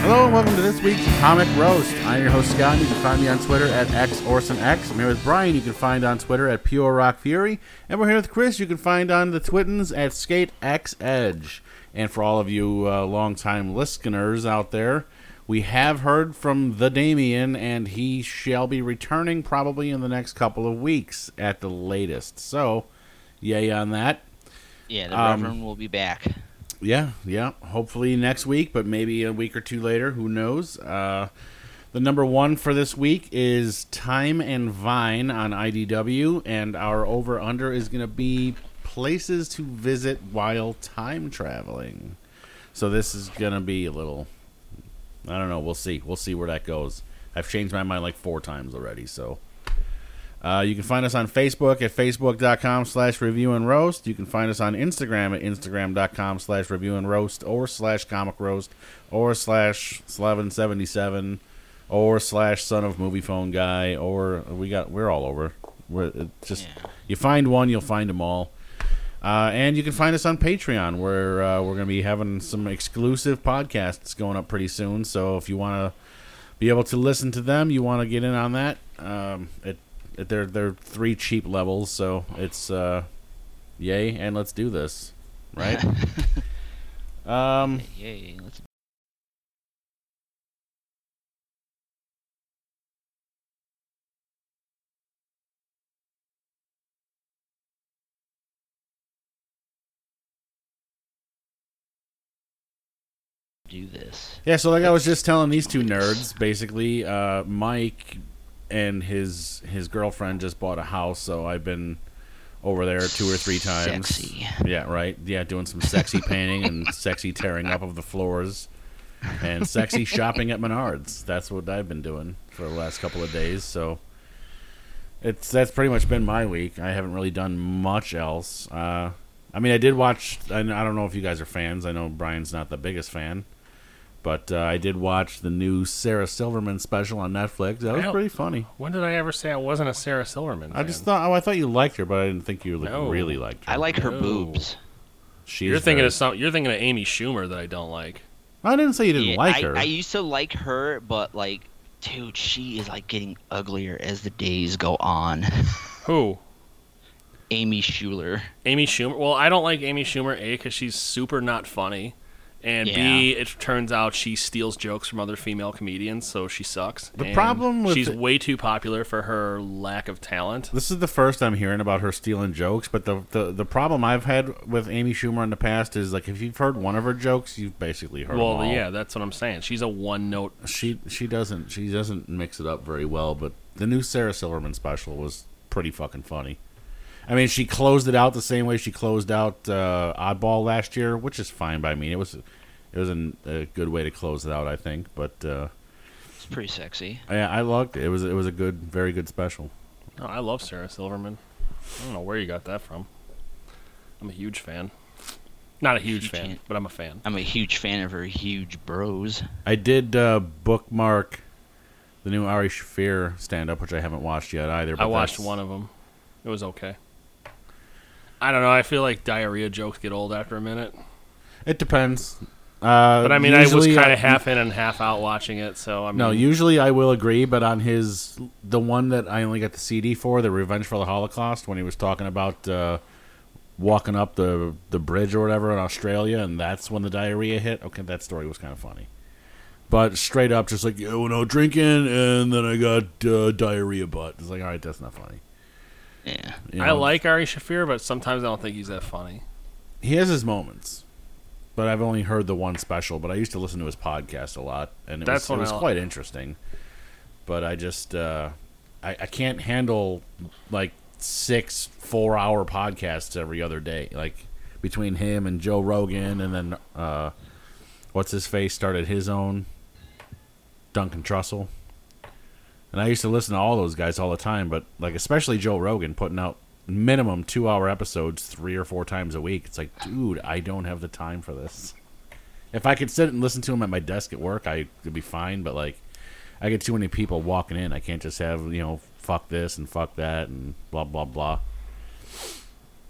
Hello and welcome to this week's Comic Roast. I'm your host Scott, and you can find me on Twitter at XOrsonX. I'm here with Brian, you can find on Twitter at Pure Rock Fury. And we're here with Chris, you can find on the Twittens at SkateXEdge. And for all of you longtime listeners out there, we have heard from the Damien, and he shall be returning probably in the next couple of weeks at the latest. So, yay on that. Yeah, the Reverend will be back. Yeah. Hopefully next week, but maybe a week or two later. Who knows? The number one for this week is Time and Vine on IDW, and our over-under is going to be places to visit while time traveling. So this is going to be a little... I don't know. We'll see. We'll see where that goes. I've changed my mind like 4 times already, so... you can find us on Facebook at facebook.com/reviewandroast. You can find us on Instagram at instagram.com/reviewandroast or /comicroast or /Slevin77 or /son of movie phone guy, or we're all over. You find one, you'll find them all. And you can find us on Patreon, where we're going to be having some exclusive podcasts going up pretty soon. So if you want to be able to listen to them, you want to get in on that. They're 3 cheap levels, so it's yay, and let's do this, right? Yay, let's do this. Yeah, so like I was just telling these 2 nerds, basically, Mike and his girlfriend just bought a house, so I've been over there 2 or 3 times. Sexy. Yeah, right. Yeah, doing some sexy painting and sexy tearing up of the floors and sexy shopping at Menards. That's what I've been doing for the last couple of days. So that's pretty much been my week. I haven't really done much else. I mean, I did watch. I don't know if you guys are fans. I know Brian's not the biggest fan. But I did watch the new Sarah Silverman special on Netflix. That was pretty funny. When did I ever say I wasn't a Sarah Silverman fan? I thought you liked her, but I didn't think you really liked her. I like her boobs. You're thinking of Amy Schumer that I don't like. I didn't say you didn't like her. I used to like her, but like, dude, she is like getting uglier as the days go on. Who? Amy Schumer. Amy Schumer? Well, I don't like Amy Schumer, A, because she's super not funny. And B, it turns out she steals jokes from other female comedians, so she sucks. She's way too popular for her lack of talent. This is the first I'm hearing about her stealing jokes, but the problem I've had with Amy Schumer in the past is, like, if you've heard one of her jokes, you've basically heard them all. Well, yeah, that's what I'm saying. She's a one-note... She doesn't mix it up very well, but the new Sarah Silverman special was pretty fucking funny. I mean, she closed it out the same way she closed out Oddball last year, which is fine by me. It was a good way to close it out, I think. But it's pretty sexy. Yeah, I liked it. It was a good, very good special. Oh, I love Sarah Silverman. I don't know where you got that from. I'm a huge fan. Not a huge fan, but I'm a fan. I'm a huge fan of her huge bros. I did bookmark the new Ari Shaffir stand-up, which I haven't watched yet either. But I watched one of them. It was okay. I don't know. I feel like diarrhea jokes get old after a minute. It depends. But I mean, I was kind of half in and half out watching it, so I mean... No, usually I will agree, but on the one that I only got the CD for, the Revenge for the Holocaust, when he was talking about walking up the bridge or whatever in Australia, and that's when the diarrhea hit. Okay, that story was kind of funny. But straight up, just like, yeah, when I was drinking, and then I got diarrhea butt. It's like, all right, that's not funny. Yeah. You know? I like Ari Shaffir, but sometimes I don't think he's that funny. He has his moments. But I've only heard the one special, but I used to listen to his podcast a lot, and it was quite interesting. But I just, I can't handle, like, 6 4-hour podcasts every other day. Like, between him and Joe Rogan, and then, what's-his-face started his own, Duncan Trussell. And I used to listen to all those guys all the time, but, like, especially Joe Rogan putting out minimum 2-hour episodes 3 or 4 times a week. It's like, dude, I don't have the time for this. If I could sit and listen to them at my desk at work, I could be fine, but, like, I get too many people walking in. I can't just have, fuck this and fuck that and blah, blah, blah.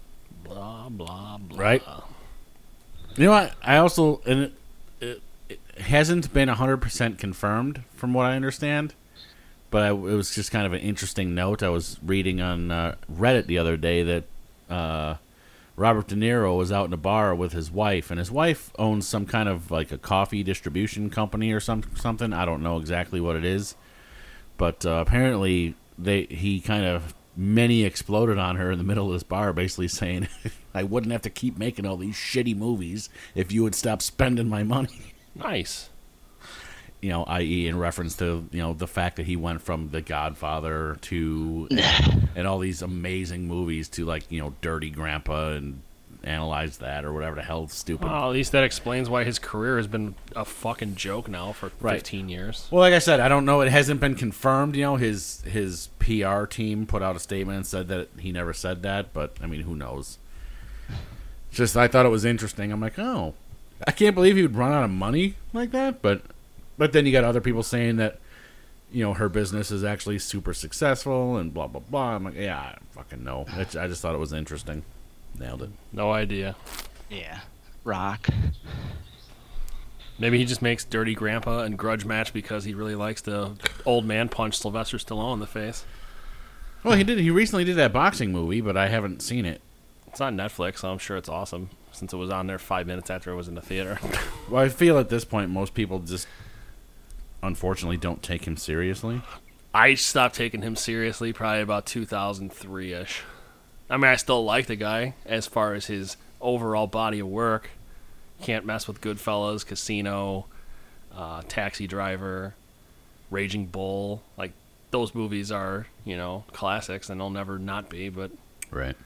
Blah, blah, blah. Right? You know what? I also, hasn't been 100% confirmed from what I understand, but it was just kind of an interesting note. I was reading on Reddit the other day that Robert De Niro was out in a bar with his wife, and his wife owns some kind of like a coffee distribution company or something. I don't know exactly what it is, but apparently he kind of mini exploded on her in the middle of this bar, basically saying, I wouldn't have to keep making all these shitty movies if you would stop spending my money. Nice. I.e. in reference to, the fact that he went from The Godfather to and all these amazing movies to, like, Dirty Grandpa and Analyze That or whatever the hell stupid. Well, at least that explains why his career has been a fucking joke now for 15 years. Well, like I said, I don't know. It hasn't been confirmed. His PR team put out a statement and said that he never said that, but, I mean, who knows? Just, I thought it was interesting. I'm like, oh, I can't believe he would run out of money like that, but then you got other people saying that, her business is actually super successful and blah, blah, blah. I'm like, yeah, I don't fucking know. I just thought it was interesting. Nailed it. No idea. Yeah. Rock. Maybe he just makes Dirty Grandpa and Grudge Match because he really likes to old man punch Sylvester Stallone in the face. Well, he recently did that boxing movie, but I haven't seen it. It's on Netflix, so I'm sure it's awesome, since it was on there 5 minutes after it was in the theater. Well, I feel at this point most people just, unfortunately, don't take him seriously. I stopped taking him seriously probably about 2003-ish. I mean, I still like the guy as far as his overall body of work. Can't mess with Goodfellas, Casino, Taxi Driver, Raging Bull. Like, those movies are, classics, and they'll never not be, but... Right.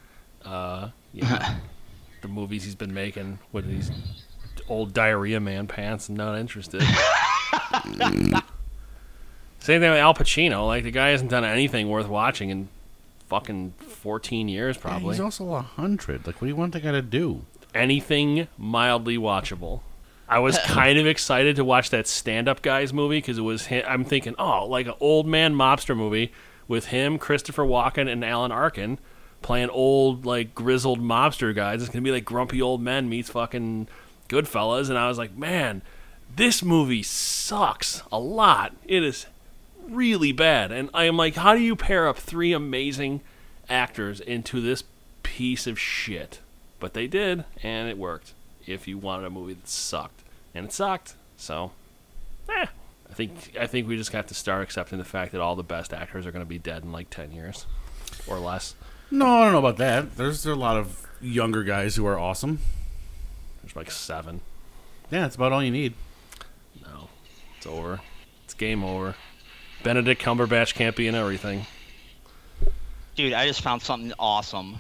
The movies he's been making with these old Diarrhea Man pants, I'm not interested. Same thing with Al Pacino. Like, the guy hasn't done anything worth watching in fucking 14 years, probably. Yeah, he's also 100. Like, what do you want the guy to do? Anything mildly watchable. I was kind of excited to watch that Stand Up Guys movie because it was him. I'm thinking, like an old man mobster movie with him, Christopher Walken, and Alan Arkin playing old, like, grizzled mobster guys. It's going to be like Grumpy Old Men meets fucking Goodfellas. And I was like, man, this movie sucks a lot. It is really bad. And I am like, how do you pair up three amazing actors into this piece of shit? But they did, and it worked. If you wanted a movie that sucked. And it sucked. So, I think we just got to start accepting the fact that all the best actors are going to be dead in like 10 years or less. No, I don't know about that. There's a lot of younger guys who are awesome. There's like 7. Yeah, that's about all you need. No, it's over. It's game over. Benedict Cumberbatch can't be in everything. Dude, I just found something awesome.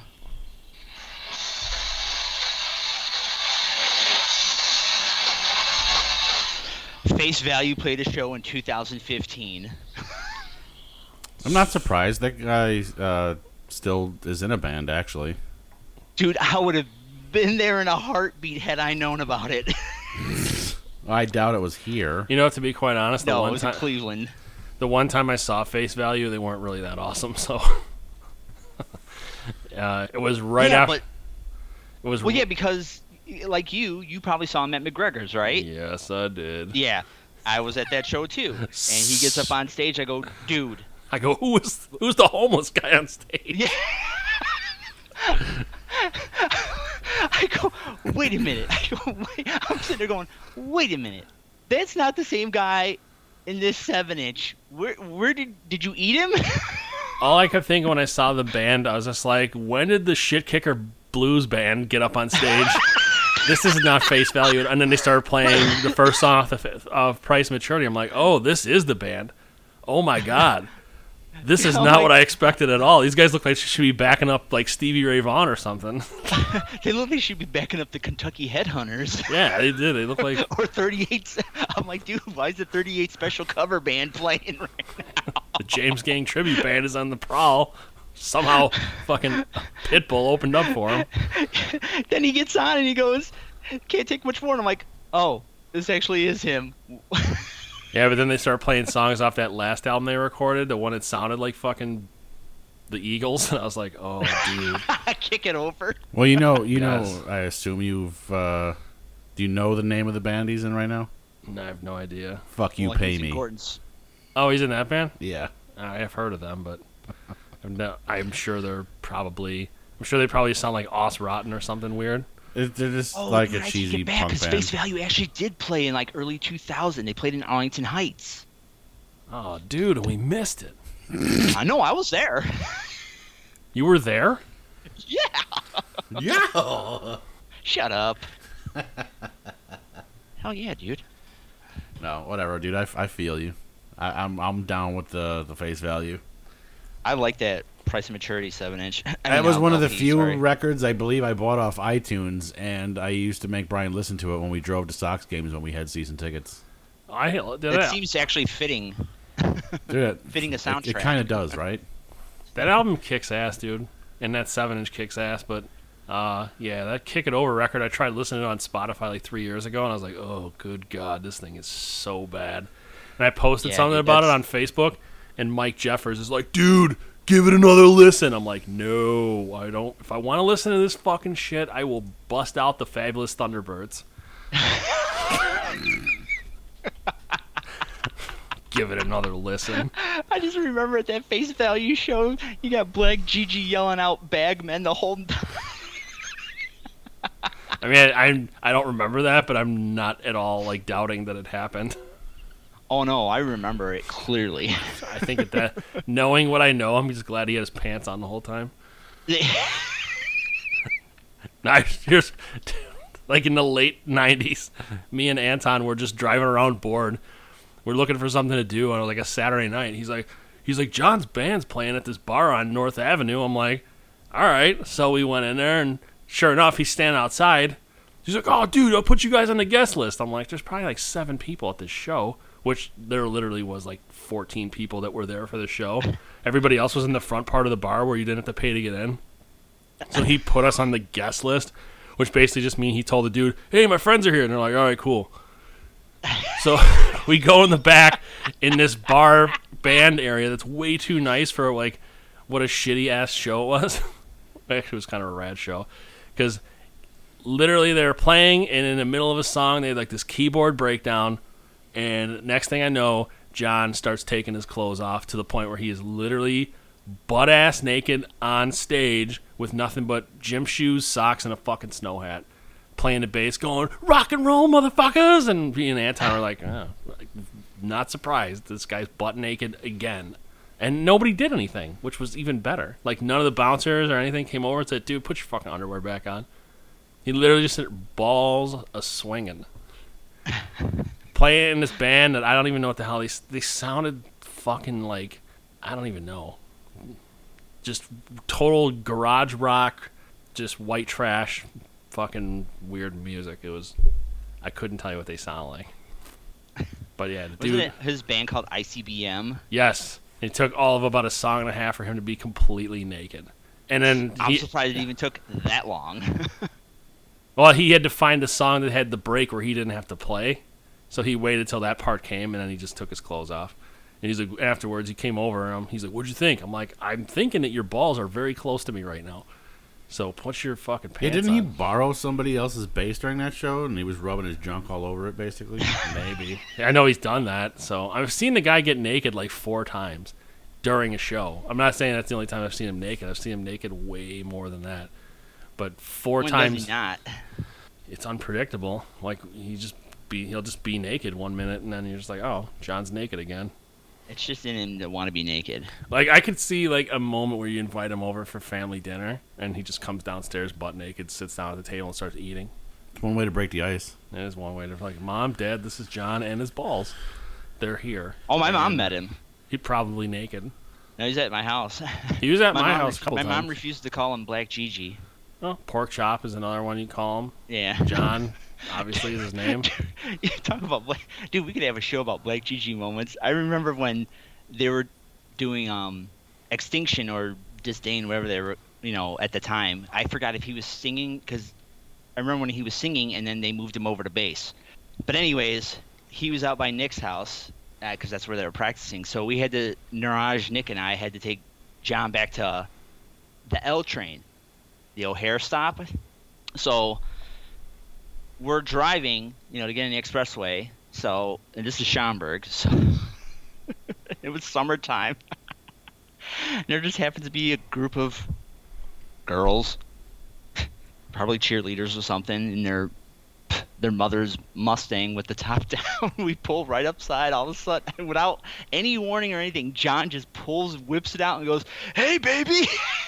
Face Value played a show in 2015. I'm not surprised. That guy still is in a band, actually. Dude, I would have been there in a heartbeat had I known about it. I doubt it was here. To be quite honest, no, it was in Cleveland. The one time I saw Face Value, they weren't really that awesome. So it was right after. It was. Well, yeah, because like you probably saw him at McGregor's, right? Yes, I did. Yeah, I was at that show too, and he gets up on stage. I go, dude. I go, who's the homeless guy on stage? Yeah. I go, wait a minute. I'm sitting there going, wait a minute. That's not the same guy in this 7-inch. Where did you eat him? All I kept thinking when I saw the band, I was just like, when did the Shit Kicker Blues Band get up on stage? This is not Face Value. And then they started playing the first song of Price Maturity. I'm like, oh, this is the band. Oh my God. This is not what I expected at all. These guys look like they should be backing up like Stevie Ray Vaughan or something. They look like they should be backing up the Kentucky Headhunters. Yeah, they did. They look like... Or 38... I'm like, dude, why is the 38 Special Cover Band playing right now? The James Gang Tribute Band is on the prowl. Somehow fucking Pitbull opened up for him. Then he gets on and he goes, can't take much more. And I'm like, oh, this actually is him. Yeah, but then they started playing songs off that last album they recorded, the one that sounded like fucking the Eagles, and I was like, oh, dude. Kick it over. Well, you know, I assume you've, do you know the name of the band he's in right now? No, I have no idea. Fuck You, Pay Me. Oh, he's in that band? Yeah. I have heard of them, but I'm sure they probably sound like Os Rotten or something weird. They're just like a cheesy punk band. Face Value actually did play in like early 2000. They played in Arlington Heights. Oh, dude, we missed it. I know, I was there. You were there? Yeah. Yeah. Shut up. Hell yeah, dude. No, whatever, dude. I feel you. I'm down with the Face Value. I like that Price of Maturity 7-inch. That was one of the few records I believe I bought off iTunes, and I used to make Brian listen to it when we drove to Sox games when we had season tickets. It seems actually fitting. Dude, fitting a soundtrack. It kind of does, right? That album kicks ass, dude. And that 7-inch kicks ass, but yeah, that Kick It Over record, I tried listening to it on Spotify like 3 years ago, and I was like, oh, good God, this thing is so bad. And I posted something about it on Facebook, and Mike Jeffers is like, dude, give it another listen. I'm like, no, I don't. If I want to listen to this fucking shit, I will bust out the Fabulous Thunderbirds. Give it another listen. I just remember at that Face Value show, you got Black Gigi yelling out Bagmen the whole time. I mean, I don't remember that, but I'm not at all like doubting that it happened. Oh no, I remember it clearly. I think that knowing what I know, I'm just glad he had his pants on the whole time. Here's like in the late 90s, me and Anton were just driving around bored. We're looking for something to do on like a Saturday night. He's like, John's band's playing at this bar on North Avenue. I'm like, all right. So we went in there, and sure enough, he's standing outside. He's like, oh, dude, I'll put you guys on the guest list. I'm like, there's probably like 7 people at this show, which there literally was like 14 people that were there for the show. Everybody else was in the front part of the bar where you didn't have to pay to get in. So he put us on the guest list, which basically just means he told the dude, hey, my friends are here. And they're like, all right, cool. So we go in the back in this bar band area that's way too nice for like what a shitty ass show it was. Actually, it was kind of a rad show because literally they were playing, and in the middle of a song they had like this keyboard breakdown, and next thing I know, John starts taking his clothes off to the point where he is literally butt ass naked on stage with nothing but gym shoes, socks, and a fucking snow hat, playing the bass, going, rock and roll, motherfuckers! And me and Anton were like, oh, not surprised. This guy's butt naked again. And nobody did anything, which was even better. Like, none of the bouncers or anything came over and said, dude, put your fucking underwear back on. He literally just said, balls a-swinging. Playing in this band that I don't even know what the hell they sounded fucking like, I don't even know. Just total garage rock, just white trash, fucking weird music. I couldn't tell you what they sound like. But yeah, dude. Wasn't it his band called ICBM? Yes. It took all of about a song and a half for him to be completely naked. And then I'm surprised it even took that long. Well, he had to find a song that had the break where he didn't have to play. So he waited till that part came, and then he just took his clothes off. And he's like, afterwards, he came over, and he's like, what'd you think? I'm like, I'm thinking that your balls are very close to me right now. So put your fucking pants on. Didn't he borrow somebody else's bass during that show, and he was rubbing his junk all over it, basically? Maybe. I know he's done that. So I've seen the guy get naked like 4 times during a show. I'm not saying that's the only time I've seen him naked. I've seen him naked way more than that. But 4 times. Does he not? It's unpredictable. Like he'll just be naked one minute, and then you're just like, oh, John's naked again. It's just in him to want to be naked. Like, I could see, like, a moment where you invite him over for family dinner, and he just comes downstairs butt naked, sits down at the table, and starts eating. It's one way to break the ice. It is one way to, like, Mom, Dad, this is John and his balls. They're here. Oh, my mom met him. He's probably naked. No, he's at my house. He was at my house a couple times. My mom refused to call him Black Gigi. Oh, Pork Chop is another one you call him. Yeah. John, obviously, is his name. You talk about Black... Dude, we could have a show about Black Gigi moments. I remember when they were doing Extinction or Disdain, whatever they were, at the time. I forgot if he was singing, because I remember when he was singing, and then they moved him over to bass. But anyways, he was out by Nick's house, because that's where they were practicing. So we had to, Nick and I had to take John back to the L train, the O'Hare stop. So we're driving, to get in the expressway, So, and this is Schaumburg. So it was summertime. And there just happens to be a group of girls, probably cheerleaders or something, in their mother's Mustang with the top down. We pull right upside. All of a sudden, without any warning or anything, John just whips it out and goes, "Hey, baby!"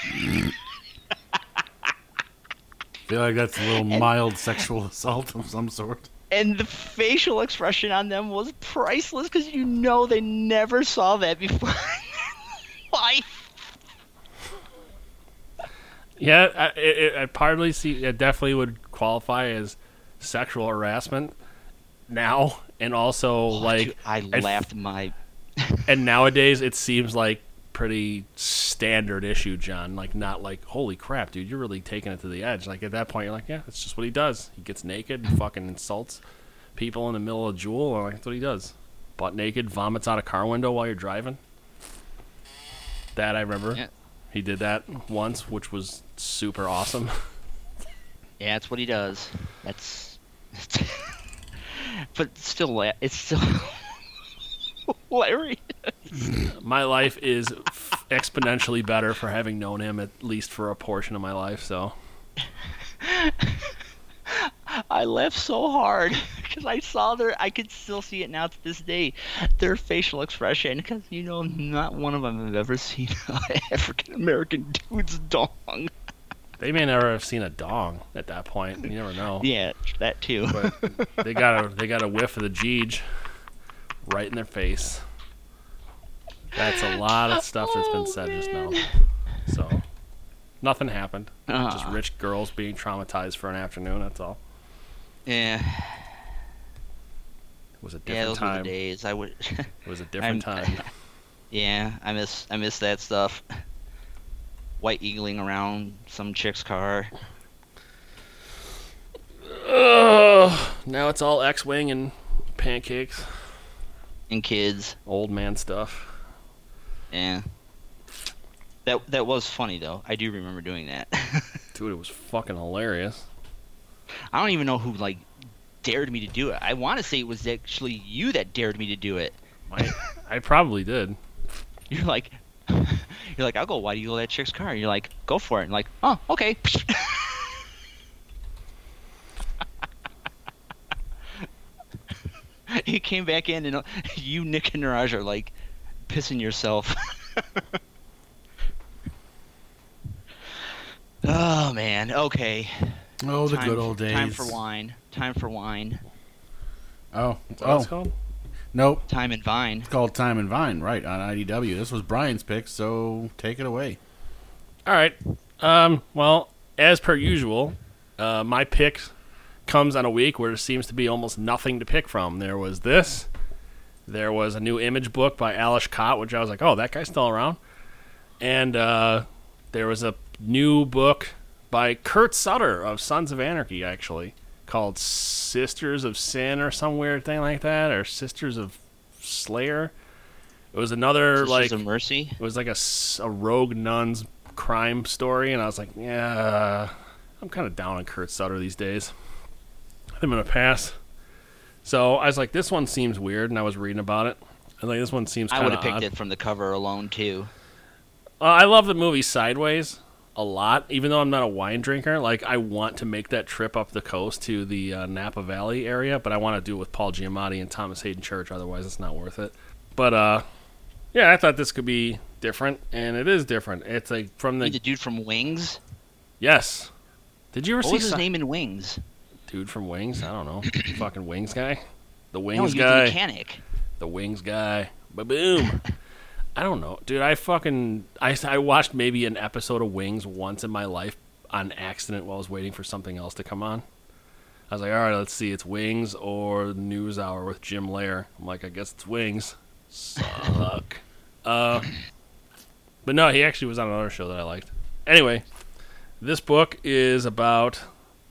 I feel like that's a little mild sexual assault of some sort. And the facial expression on them was priceless because they never saw that before in their life. Yeah, I partly see it definitely would qualify as sexual harassment now, and also dude, I laughed my. And nowadays it seems like pretty standard issue, John. Like, not like, holy crap, dude, you're really taking it to the edge. Like, at that point, you're like, yeah, that's just what he does. He gets naked and fucking insults people in the middle of Jewel. Or like, that's what he does. Butt naked, vomits out a car window while you're driving. That I remember. Yeah. He did that once, which was super awesome. Yeah, that's what he does. That's. But still, it's still hilarious. My life is exponentially better for having known him, at least for a portion of my life. So I laughed so hard because I saw I could still see it now to this day, their facial expression, because not one of them have ever seen an African American dude's dong. They may never have seen a dong at that point. You never know. Yeah, that too. But they got a whiff of the Jeej right in their face. That's a lot of stuff that's been said just now. So, nothing happened. Just rich girls being traumatized for an afternoon, that's all. Yeah. It was a different time. Were the days. It was a different time. Yeah, I miss that stuff. White eagling around some chick's car. Now it's all X-Wing and pancakes. And kids. Old man stuff. Yeah. That was funny, though. I do remember doing that. Dude, it was fucking hilarious. I don't even know who, dared me to do it. I want to say it was actually you that dared me to do it. I probably did. You're like, I'll go White Eagle that chick's car. And you're like, go for it. And like, oh, okay. He came back in, and you, Nick, and Niraj are like pissing yourself. Oh man. Okay. Oh, the good old days. Time for wine. Oh. That's what it's called? Nope. Time and Vine. It's called Time and Vine, right, on IDW. This was Brian's pick, so take it away. All right. Well, as per usual, my pick comes on a week where there seems to be almost nothing to pick from. There was this. There was a new Image book by Alice Cott, which I was like, oh, that guy's still around. And there was a new book by Kurt Sutter of Sons of Anarchy, actually, called Sisters of Sin or some weird thing like that, or Sisters of Slayer. It was another Sisters of Mercy. It was like a rogue nun's crime story, and I was like, yeah, I'm kind of down on Kurt Sutter these days. I'm gonna pass. So I was like, this one seems weird, and I was reading about it. I was like, this one seems kind of odd. I would have picked it from the cover alone too. I love the movie Sideways a lot, even though I'm not a wine drinker. Like, I want to make that trip up the coast to the Napa Valley area, but I want to do it with Paul Giamatti and Thomas Hayden Church. Otherwise, it's not worth it. But yeah, I thought this could be different, and it is different. It's like from the dude from Wings. Yes. Did you ever see? What was his name in Wings? Dude from Wings? I don't know. Fucking Wings guy. The Wings guy. No, he was guy. the mechanic. The Wings guy. Ba-boom. I don't know, dude. I watched maybe an episode of Wings once in my life on accident while I was waiting for something else to come on. I was like, all right, let's see, it's Wings or NewsHour with Jim Lehrer. I'm like, I guess it's Wings. Suck. But no, he actually was on another show that I liked. Anyway, this book is about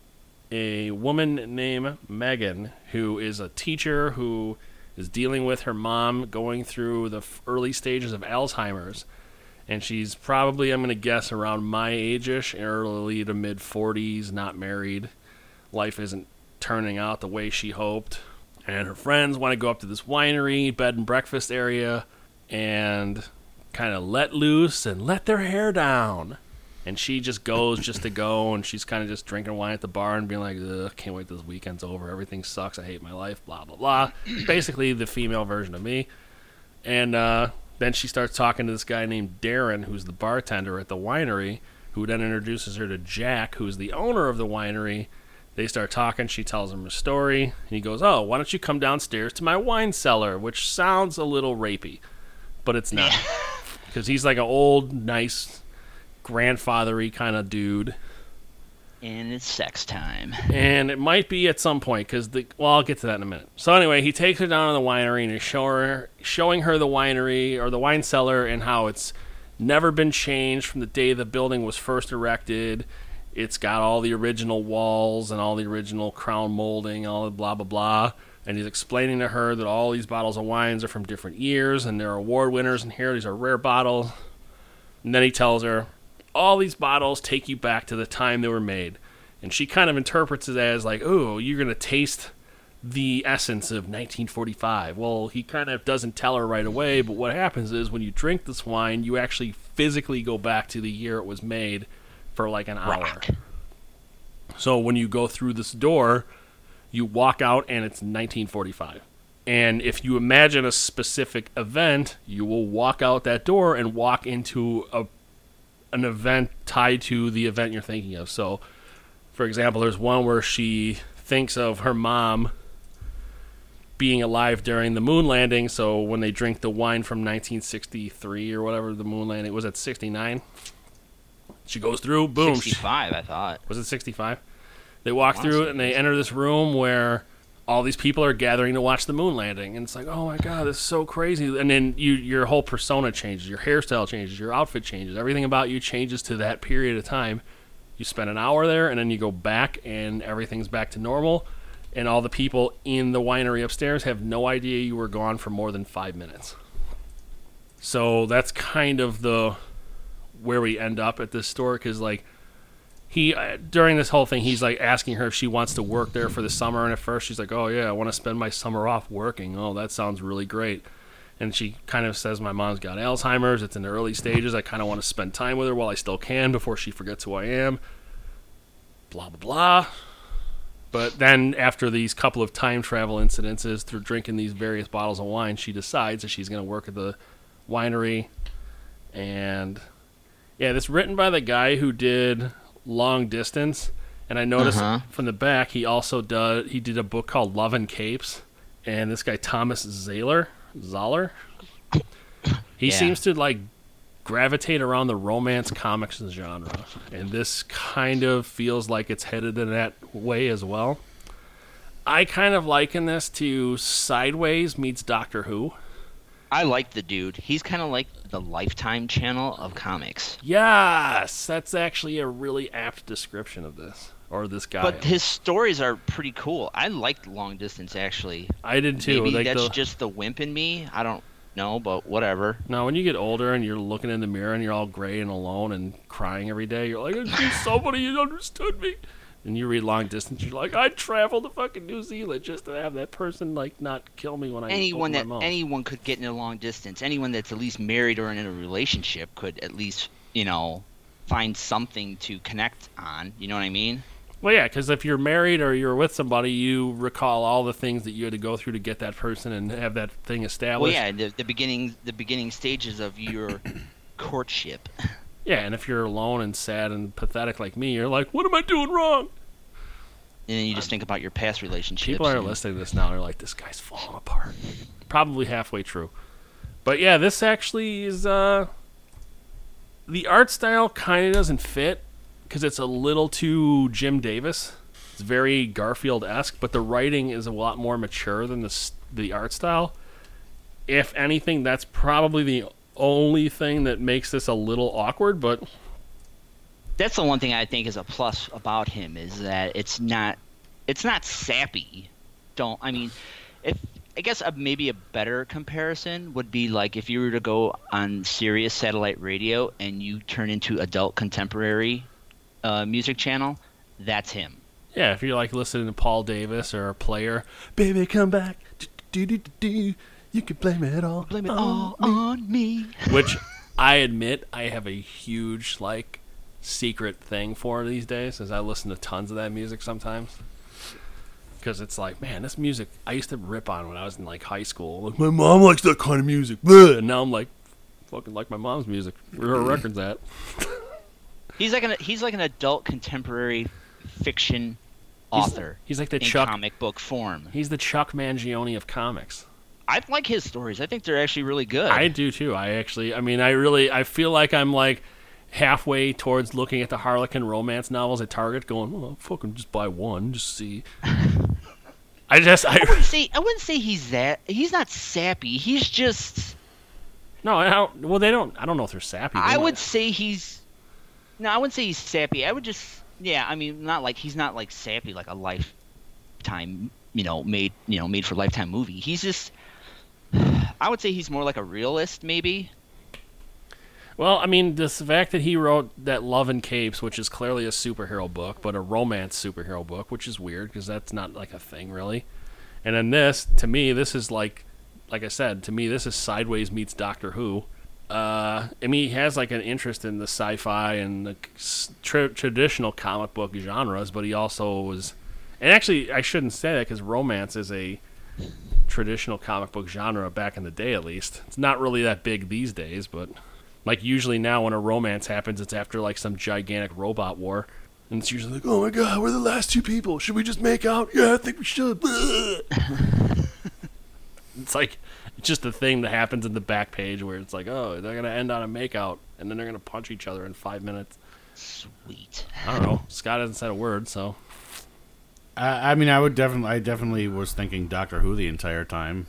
a woman named Megan who is a teacher who is dealing with her mom going through the early stages of Alzheimer's. And she's probably, I'm going to guess, around my age-ish, early to mid-40s, not married. Life isn't turning out the way she hoped. And her friends want to go up to this winery, bed and breakfast area, and kind of let loose and let their hair down. And she just goes just to go, and she's kind of just drinking wine at the bar and being like, ugh, can't wait till this weekend's over. Everything sucks. I hate my life, blah, blah, blah. Basically the female version of me. And then she starts talking to this guy named Darren, who's the bartender at the winery, who then introduces her to Jack, who's the owner of the winery. They start talking. She tells him a story. And he goes, oh, why don't you come downstairs to my wine cellar, which sounds a little rapey, but it's not. Because he's like an old, nice, grandfathery kind of dude. And it's sex time. And it might be at some point, because I'll get to that in a minute. So anyway, he takes her down to the winery and is showing her the winery, or the wine cellar, and how it's never been changed from the day the building was first erected. It's got all the original walls and all the original crown molding, all the blah, blah, blah. And he's explaining to her that all these bottles of wines are from different years, and they're award winners in here. These are rare bottles. And then he tells her, all these bottles take you back to the time they were made. And she kind of interprets it as like, oh, you're going to taste the essence of 1945. Well, he kind of doesn't tell her right away, but what happens is when you drink this wine, you actually physically go back to the year it was made for like an hour. So when you go through this door, you walk out and it's 1945. And if you imagine a specific event, you will walk out that door and walk into an event tied to the event you're thinking of. So, for example, there's one where she thinks of her mom being alive during the moon landing. So when they drink the wine from 1963 or whatever, the moon landing was at 69. She goes through, boom. 65, I thought. Was it 65? They walk through it and they enter this room where all these people are gathering to watch the moon landing. And it's like, oh my God, this is so crazy. And then your whole persona changes. Your hairstyle changes. Your outfit changes. Everything about you changes to that period of time. You spend an hour there and then you go back and everything's back to normal. And all the people in the winery upstairs have no idea you were gone for more than 5 minutes. So that's kind of where we end up at this store, because like he during this whole thing he's like asking her if she wants to work there for the summer, and at first she's like, oh yeah, I want to spend my summer off working. Oh, that sounds really great. And she kind of says, my mom's got Alzheimer's, it's in the early stages, I kind of want to spend time with her while I still can before she forgets who I am, blah blah blah. But then after these couple of time travel incidences through drinking these various bottles of wine, she decides that she's going to work at the winery. And yeah, this written by the guy who did Long Distance, and I noticed from the back he did a book called Love and Capes, and this guy Thomas Zahler, he seems to like gravitate around the romance comics genre, and this kind of feels like it's headed in that way as well. I kind of liken this to Sideways meets Doctor Who. I like the dude. He's kind of like the Lifetime channel of comics. Yes, that's actually a really apt description of this, or this guy. But his stories are pretty cool. I liked Long Distance, actually. I did too. Maybe that's just the wimp in me. I don't know, but whatever. Now, when you get older and you're looking in the mirror and you're all gray and alone and crying every day, you're like, I need somebody who understood me. And you read Long Distance, you're like, I'd travel to fucking New Zealand just to have that person like not kill me when I open my mouth. Anyone could get in a long distance. Anyone that's at least married or in a relationship could at least, find something to connect on. You know what I mean? Well, yeah, because if you're married or you're with somebody, you recall all the things that you had to go through to get that person and have that thing established. Well, yeah, the beginning stages of your courtship. Yeah, and if you're alone and sad and pathetic like me, you're like, what am I doing wrong? And then you just think about your past relationships. People are listening to this now, they're like, this guy's falling apart. Probably halfway true. But yeah, this actually is, the art style kind of doesn't fit, because it's a little too Jim Davis. It's very Garfield-esque, but the writing is a lot more mature than the art style. If anything, that's probably the only thing that makes this a little awkward, but that's the one thing I think is a plus about him, is that it's not sappy. I guess maybe a better comparison would be like if you were to go on Sirius satellite radio and you turn into adult contemporary music channel, that's him. Yeah, if you're like listening to Paul Davis or a Player, baby, come back. Do. You can blame it all. Blame it all on me. Which I admit I have a huge like secret thing for these days, as I listen to tons of that music sometimes. Because it's like, man, this music I used to rip on when I was in like high school. Like, my mom likes that kind of music. And now I'm like, fucking like my mom's music. Where are her records at? He's like an adult contemporary fiction author. He's like the in comic book form. He's the Chuck Mangione of comics. I like his stories. I think they're actually really good. I do too. I feel like I'm like halfway towards looking at the Harlequin romance novels at Target, going, "Well, fucking just buy one, just see." I wouldn't say he's that. He's not sappy. He's just. No, I don't know if they're sappy. I wouldn't say he's sappy. I would just, I mean, he's not like sappy like a Lifetime, made for Lifetime movie. He's just. I would say he's more like a realist, maybe. Well, I mean, the fact that he wrote that Love and Capes, which is clearly a superhero book, but a romance superhero book, which is weird because that's not like a thing really. And then this, to me, this is like I said, to me, this is Sideways meets Doctor Who. I mean, he has like an interest in the sci-fi and the traditional comic book genres, but he also was, and actually, I shouldn't say that because romance is a traditional comic book genre back in the day, at least. It's not really that big these days, but like usually now when a romance happens, it's after like some gigantic robot war, and it's usually like, oh my god, we're the last two people. Should we just make out? Yeah, I think we should. It's like, it's just a thing that happens in the back page where it's like, oh, they're gonna end on a makeout, and then they're gonna punch each other in 5 minutes. Sweet. I don't know. Scott hasn't said a word, so. I mean, I definitely was thinking Doctor Who the entire time.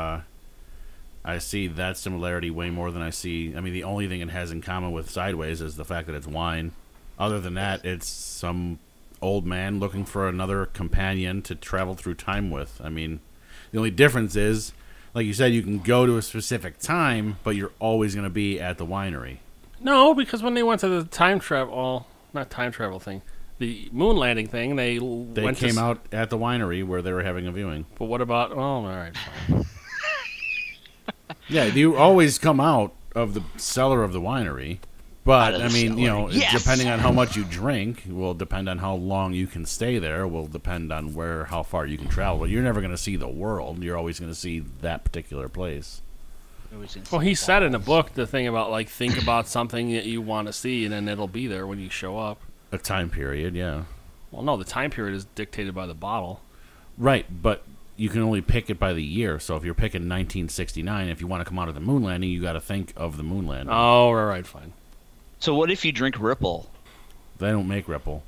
I see that similarity way more than I see. I mean, the only thing it has in common with Sideways is the fact that it's wine. Other than that, it's some old man looking for another companion to travel through time with. I mean, the only difference is, like you said, you can go to a specific time, but you're always going to be at the winery. No, because when they went to the time travel, not time travel thing, the moon landing thing, they came out at the winery where they were having a viewing. But what about? Oh, all right. Fine. Yeah, you always come out of the cellar of the winery, but I mean, depending on how much you drink, will depend on how long you can stay there. Will depend on how far you can travel. You're never going to see the world. You're always going to see that particular place. Well, he said in the book the thing about like think about something that you want to see, and then it'll be there when you show up. A time period, yeah. Well, no, the time period is dictated by the bottle. Right, but you can only pick it by the year. So if you're picking 1969, if you want to come out of the moon landing, you got to think of the moon landing. Oh, right, fine. So what if you drink Ripple? They don't make Ripple.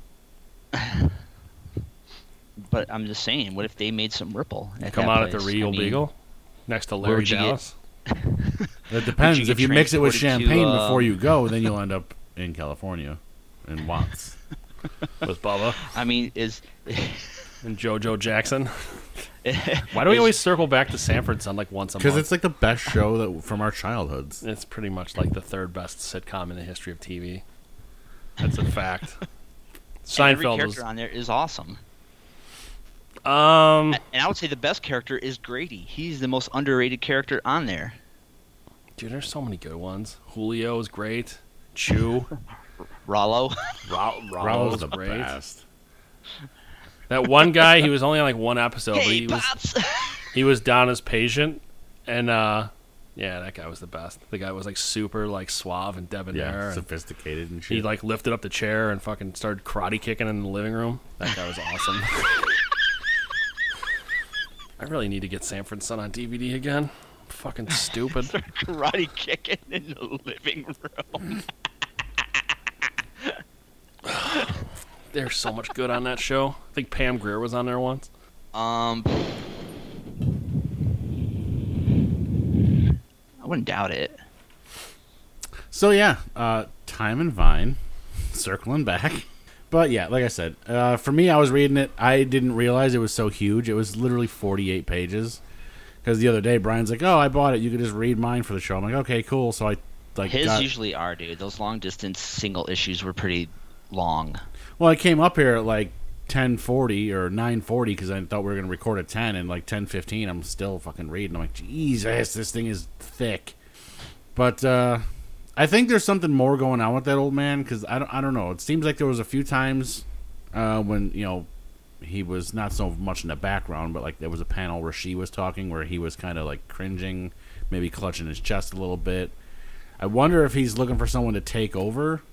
But I'm just saying, what if they made some Ripple? Come out at the Regal Beagle next to Larry Dallas? It depends. If you mix it with champagne before you go, then you'll end up in California. In Watts. With Bubba. I mean, and JoJo Jackson. Why do we always circle back to Sanford Son like once a month? Because it's like the best show from our childhoods. It's pretty much like the third best sitcom in the history of TV. That's a fact. Seinfeld. Every character on there is awesome. And I would say the best character is Grady. He's the most underrated character on there. Dude, there's so many good ones. Julio is great. Chew. Rollo. Rollo's the best. That one guy, he was only on like one episode, but he was Donna's patient, and that guy was the best. The guy was like super like suave and debonair, sophisticated and shit. He like lifted up the chair and fucking started karate kicking in the living room. That guy was awesome. I really need to get Sanford Son on DVD again. Fucking stupid. Karate kicking in the living room. There's so much good on that show. I think Pam Grier was on there once. I wouldn't doubt it. So yeah, Time and Vine, circling back. But yeah, like I said, for me, I was reading it. I didn't realize it was so huge. It was literally 48 pages. Because the other day, Brian's like, "Oh, I bought it. You could just read mine for the show." I'm like, "Okay, cool." So I usually are, dude. Those long distance single issues were pretty long. Well, I came up here at like 10:40 or 9:40 because I thought we were going to record at 10, and like 10:15 I'm still fucking reading. I'm like, Jesus, this thing is thick. But I think there's something more going on with that old man, because I don't know. It seems like there was a few times when, you know, he was not so much in the background, but like there was a panel where she was talking where he was kind of like cringing, maybe clutching his chest a little bit. I wonder if he's looking for someone to take over,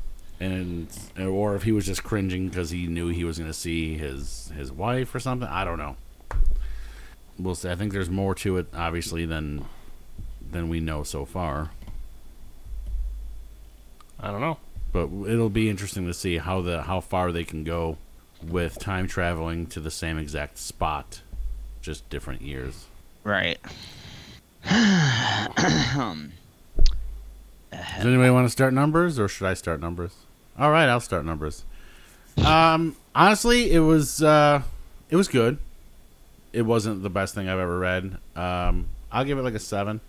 or if he was just cringing because he knew he was going to see his wife or something. I don't know. We'll see. I think there's more to it, obviously, than we know so far. I don't know, but it'll be interesting to see how far they can go with time traveling to the same exact spot, just different years. Right. Does anybody want to start numbers, or should I start numbers? All right, I'll start numbers. Honestly, it was good. It wasn't the best thing I've ever read. I'll give it like a 7.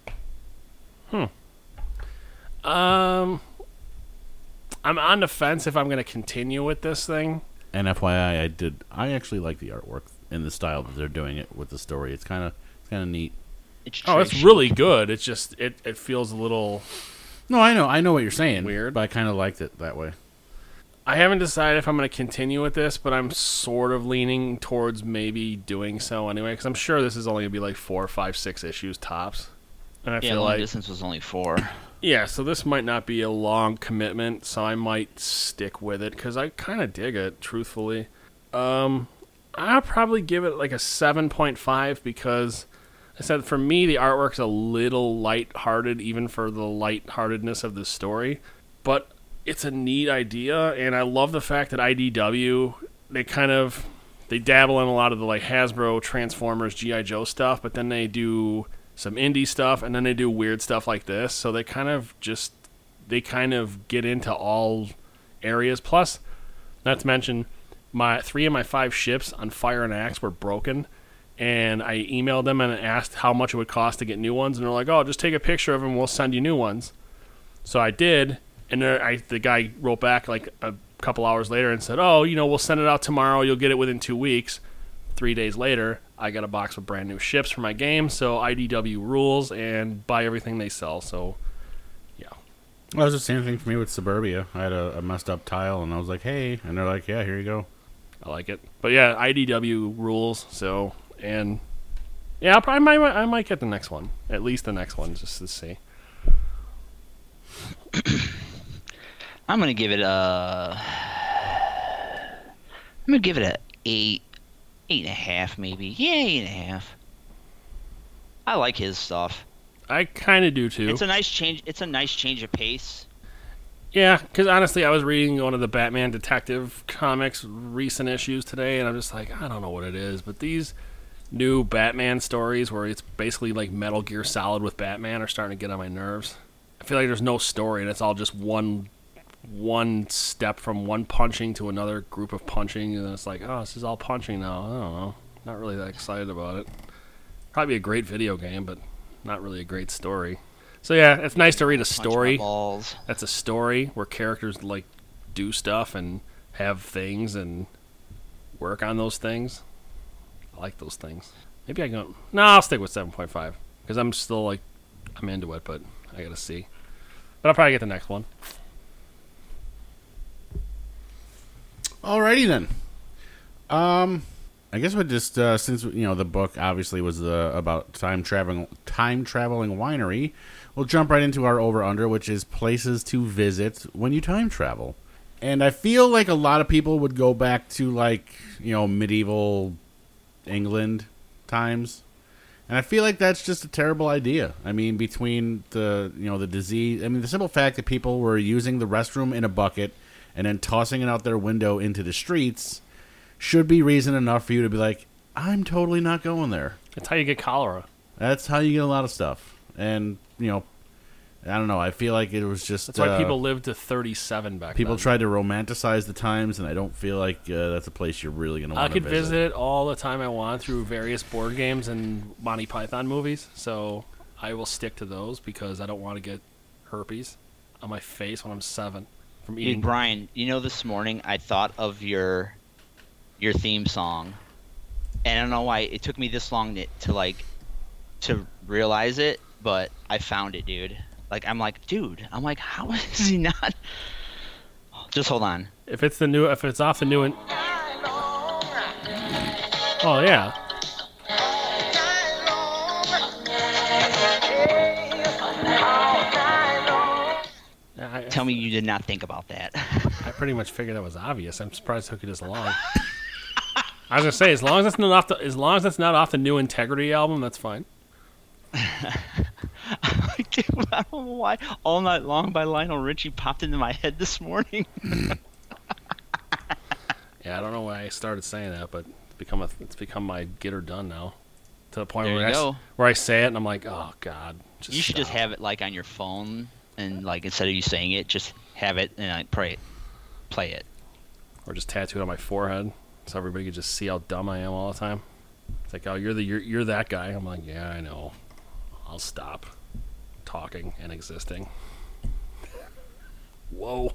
I'm on the fence if I'm going to continue with this thing. And FYI, I actually like the artwork in the style that they're doing it with the story. It's kind of neat. It's really good. It's just it feels a little. No, I know what you're saying. Weird, but I kind of liked it that way. I haven't decided if I'm going to continue with this, but I'm sort of leaning towards maybe doing so anyway, because I'm sure this is only going to be like 4, 5, 6 issues tops. And I feel like distance was only 4. Yeah, so this might not be a long commitment, so I might stick with it, because I kind of dig it, truthfully. I'll probably give it like a 7.5, because I said for me the artwork's a little lighthearted, even for the lightheartedness of the story. But it's a neat idea, and I love the fact that IDW, they dabble in a lot of the like Hasbro, Transformers, G.I. Joe stuff, but then they do some indie stuff, and then they do weird stuff like this. So they kind of get into all areas. Plus, not to mention, 3 of my 5 ships on Fire and Axe were broken, and I emailed them and asked how much it would cost to get new ones, and they're like, "Oh, just take a picture of them, we'll send you new ones." So I did, and the guy wrote back like a couple hours later and said, "Oh, we'll send it out tomorrow. You'll get it within 2 weeks." 3 days later, I got a box with brand new ships for my game, so IDW rules and buy everything they sell, so yeah. Well, it was the same thing for me with Suburbia. I had a messed up tile, and I was like, hey, and they're like, yeah, here you go. I like it. But yeah, IDW rules, so, and yeah, I might get the next one, at least the next one, just to see. I'm going to give it a 8. 8.5 maybe. Yeah, 8.5. I like his stuff. I kind of do too. It's a nice change. It's a nice change of pace. Yeah, because honestly, I was reading one of the Batman Detective Comics recent issues today, and I'm just like, I don't know what it is, but these new Batman stories where it's basically like Metal Gear Solid with Batman are starting to get on my nerves. I feel like there's no story, and it's all just one step from one punching to another group of punching, and it's like, oh, this is all punching now. I don't know. Not really that excited about it. Probably a great video game, but not really a great story. So yeah, it's nice to read a story. That's a story where characters like do stuff and have things and work on those things. I like those things. Maybe I can. No, I'll stick with 7.5 because I'm still like I'm into it, but I gotta see. But I'll probably get the next one. Alrighty then. I guess we just since the book obviously was about time traveling winery, we'll jump right into our over/under, which is places to visit when you time travel. And I feel like a lot of people would go back to medieval England times, and I feel like that's just a terrible idea. I mean, between the disease, I mean, the simple fact that people were using the restroom in a bucket and then tossing it out their window into the streets should be reason enough for you to be like, I'm totally not going there. That's how you get cholera. That's how you get a lot of stuff. And, I don't know. I feel like it was just... That's why people lived to 37 back then. People tried to romanticize the times, and I don't feel like that's a place you're really going to want to visit. I could visit it all the time I want through various board games and Monty Python movies, so I will stick to those because I don't want to get herpes on my face when I'm 7. From eating. Hey, Brian, this morning I thought of your your theme song, and I don't know why it took me this long to realize it, but I found it, dude. Like, I'm like, dude, how is he not? Just hold on. If it's off the new one. Oh yeah. Tell me you did not think about that. I pretty much figured that was obvious. I'm surprised it took you this long. I was gonna say, as long as it's not off the new Integrity album, that's fine. I don't know why All Night Long by Lionel Richie popped into my head this morning. Yeah, I don't know why I started saying that, but it's become my get or done now. To the point where I say it and I'm like, oh god. You should just have it like on your phone, and like instead of you saying it, just have it and like play it. Or just tattoo it on my forehead so everybody can just see how dumb I am all the time. It's like, oh, you're that guy. I'm like, yeah, I know. I'll stop talking and existing. Whoa.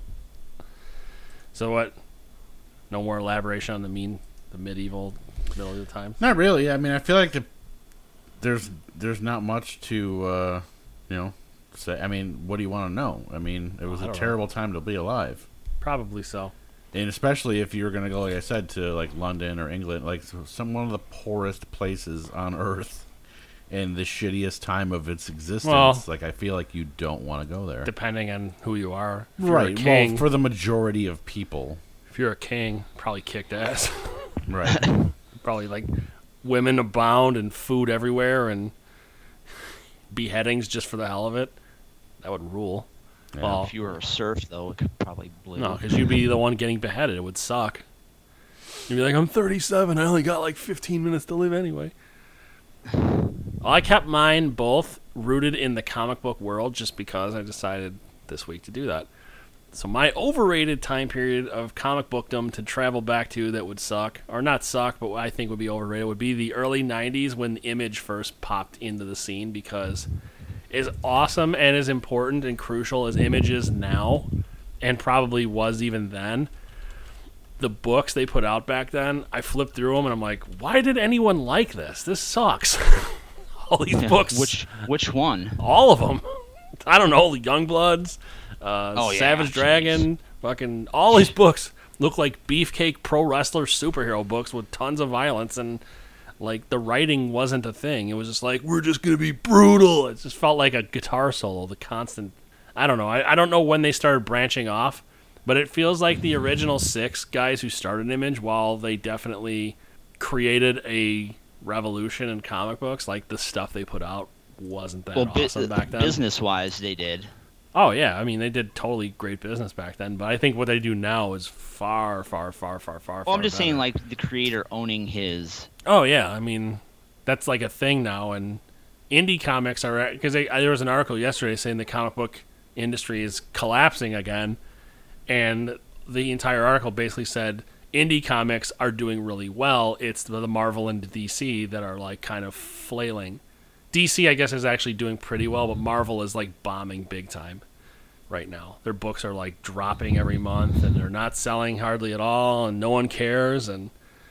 So what? No more elaboration on the medieval middle of the times? Not really. I mean, I feel like there's not much to say. I mean, what do you want to know? I mean, it was a terrible time to be alive. Probably so. And especially if you're going to go, like I said, to like London or England, like one of the poorest places on earth, and the shittiest time of its existence. Well, like, I feel like you don't want to go there. Depending on who you are. Right. Well, for the majority of people. If you're a king, probably kicked ass. Right. Probably like women abound and food everywhere and beheadings just for the hell of it. That would rule. Yeah. Well, if you were a serf, though, it could probably bleed. No, because you'd be the one getting beheaded. It would suck. You'd be like, I'm 37. I only got like 15 minutes to live anyway. Well, I kept mine both rooted in the comic book world just because I decided this week to do that. So my overrated time period of comic bookdom to travel back to that would suck, or not suck, but I think would be overrated, would be the early 90s when Image first popped into the scene, because as awesome and as important and crucial as Image is now, and probably was even then, the books they put out back then, I flipped through them and I'm like, why did anyone like this? This sucks. All these books. Which one? All of them. I don't know, the Youngbloods, Savage Dragon, fucking all these books look like beefcake pro wrestler superhero books with tons of violence, and like the writing wasn't a thing. It was just like, we're just gonna be brutal. It just felt like a guitar solo, the constant. I don't know. I don't know when they started branching off, but it feels like the original 6 guys who started Image, while they definitely created a revolution in comic books, like the stuff they put out wasn't that awesome back then. Business-wise, they did. Oh, yeah. I mean, they did totally great business back then, but I think what they do now is far, far, far, far, far, well, I'm just better. saying, like, the creator owning his... Oh, yeah. I mean, that's like a thing now, and indie comics are... Because there was an article yesterday saying the comic book industry is collapsing again, and the entire article basically said indie comics are doing really well. It's the Marvel and DC that are, like, kind of flailing. DC, I guess, is actually doing pretty well, but Marvel is, like, bombing big time right now. Their books are, like, dropping every month, and they're not selling hardly at all, and no one cares, and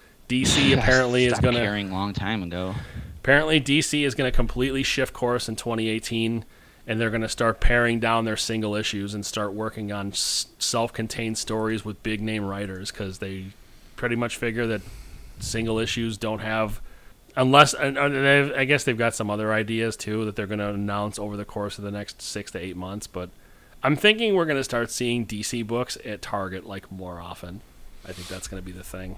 DC apparently is going to... caring a long time ago. Apparently, DC is going to completely shift course in 2018, and they're going to start paring down their single issues and start working on self-contained stories with big-name writers, because they pretty much figure that single issues don't have... Unless, I guess they've got some other ideas, too, that they're going to announce over the course of the next 6 to 8 months. But I'm thinking we're going to start seeing DC books at Target, like, more often. I think that's going to be the thing.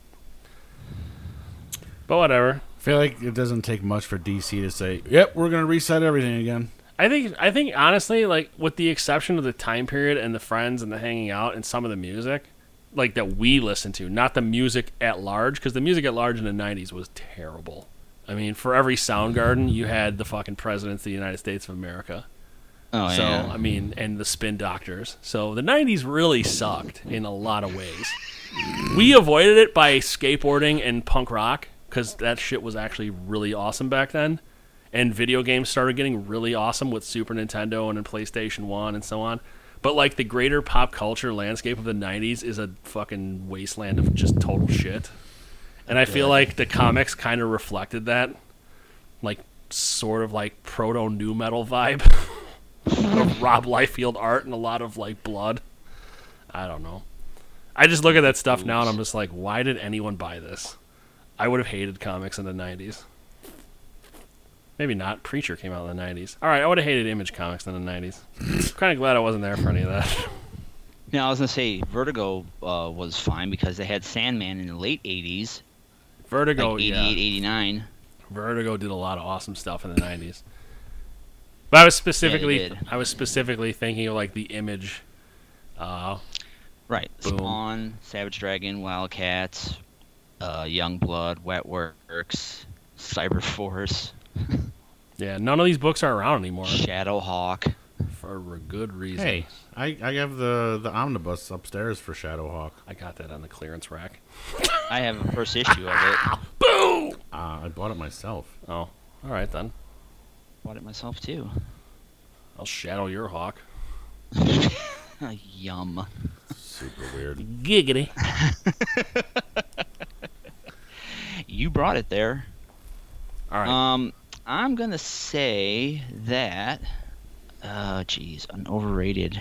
But whatever. I feel like it doesn't take much for DC to say, yep, we're going to reset everything again. I think, honestly, like, with the exception of the time period and the friends and the hanging out and some of the music, like, that we listen to, not the music at large, because the music at large in the 90s was terrible. I mean, for every Soundgarden, you had the fucking presidents of the United States of America. Oh, so, yeah. I mean, and the Spin Doctors. So the 90s really sucked in a lot of ways. We avoided it by skateboarding and punk rock, because that shit was actually really awesome back then. And video games started getting really awesome with Super Nintendo and PlayStation 1 and so on. But, like, the greater pop culture landscape of the 90s is a fucking wasteland of just total shit. And I feel like the comics kind of reflected that, like sort of like proto nu metal vibe of Rob Liefeld art and a lot of like blood. I don't know. I just look at that stuff now and I'm just like, why did anyone buy this? I would have hated comics in the 90s. Maybe not. Preacher came out in the 90s. All right, I would have hated Image Comics in the 90s. Kind of glad I wasn't there for any of that. Yeah, I was going to say Vertigo was fine because they had Sandman in the late 80s. Vertigo, like 88, 89. Vertigo did a lot of awesome stuff in the 90s. But I was specifically thinking of like the Image. Right. Boom. Spawn, Savage Dragon, Wildcats, Youngblood, Wetworks, Cyberforce. Yeah, none of these books are around anymore. Shadowhawk. For a good reason. Hey, I have the omnibus upstairs for Shadowhawk. I got that on the clearance rack. I have the first issue of it. Boom! I bought it myself. Oh, all right then. Bought it myself too. I'll shadow your hawk. Yum. Super weird. Giggity. You brought it there. All right. I'm gonna say that. An overrated.